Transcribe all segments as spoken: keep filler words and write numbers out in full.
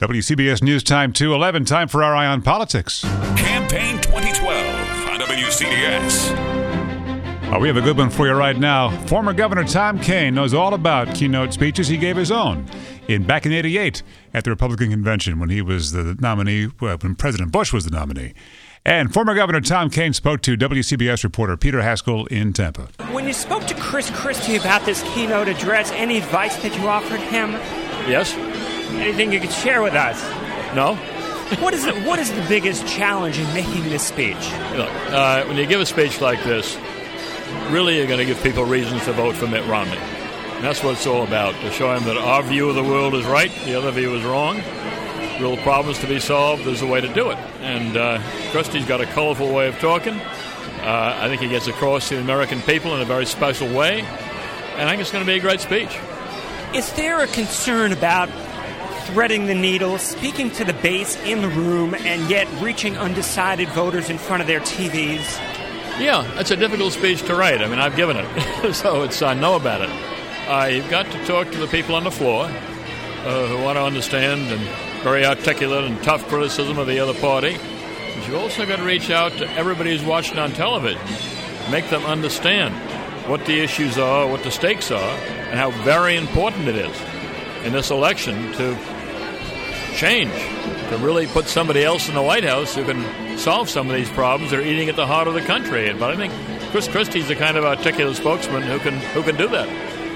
W C B S News Time two eleven, time for our Eye on Politics. Campaign twenty twelve on W C B S. Oh, we have a good one for you right now. Former Governor Tom Kean knows all about keynote speeches. He gave his own in back in eighty-eight at the Republican convention when he was the nominee, well, when President Bush was the nominee. And former Governor Tom Kean spoke to W C B S reporter Peter Haskell in Tampa. When you spoke to Chris Christie about this keynote address, any advice that you offered him? Yes. Anything you could share with us? No. What is the, what is the biggest challenge in making this speech? Look, uh, when you give a speech like this, really you're going to give people reasons to vote for Mitt Romney. And that's what it's all about, to show them that our view of the world is right, the other view is wrong. Real problems to be solved, there's a way to do it. And uh, Christie's got a colorful way of talking. Uh, I think he gets across to the American people in a very special way. And I think it's going to be a great speech. Is there a concern about threading the needle, speaking to the base in the room, and yet reaching undecided voters in front of their T Vs? Yeah, it's a difficult speech to write. I mean, I've given it, so it's I know about it. Uh, you've got to talk to the people on the floor uh, who want to understand, and very articulate and tough criticism of the other party. But you've also got to reach out to everybody who's watching on television, make them understand what the issues are, what the stakes are, and how very important it is in this election to change, to really put somebody else in the White House who can solve some of these problems that are eating at the heart of the country. But I think Chris Christie's the kind of articulate spokesman who can who can do that.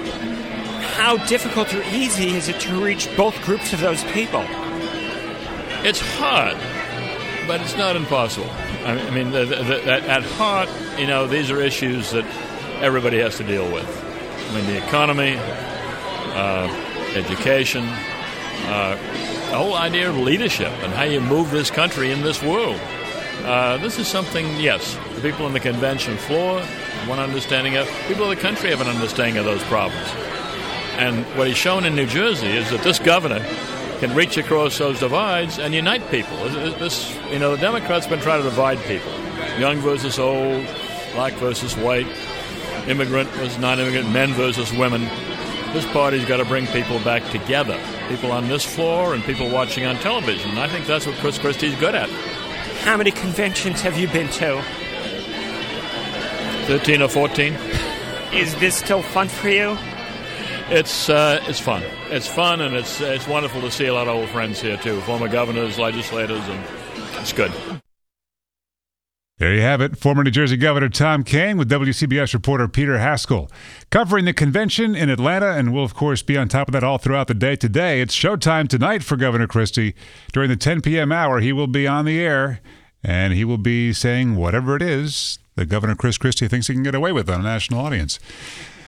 How difficult or easy is it to reach both groups of those people? It's hard, but it's not impossible. I mean, the, the, the, at heart, you know, these are issues that everybody has to deal with. I mean, the economy, uh, education, uh, the whole idea of leadership and how you move this country in this world. Uh, this is something, yes, the people on the convention floor have one understanding of. People in the country have an understanding of those problems. And what he's shown in New Jersey is that this governor can reach across those divides and unite people. This, you know, the Democrats have been trying to divide people. Young versus old, black versus white, immigrant versus non-immigrant, men versus women. This party's got to bring people back together. People on this floor and people watching on television. And I think that's what Chris Christie's good at. How many conventions have you been to? thirteen or fourteen. Is this still fun for you? It's uh, it's fun. It's fun, and it's it's wonderful to see a lot of old friends here, too. Former governors, legislators, and it's good. There you have it. Former New Jersey Governor Tom Kean with W C B S reporter Peter Haskell covering the convention in Atlanta, and we'll, of course, be on top of that all throughout the day today. It's showtime tonight for Governor Christie. During the ten p.m. hour, he will be on the air, and he will be saying whatever it is that Governor Chris Christie thinks he can get away with on a national audience.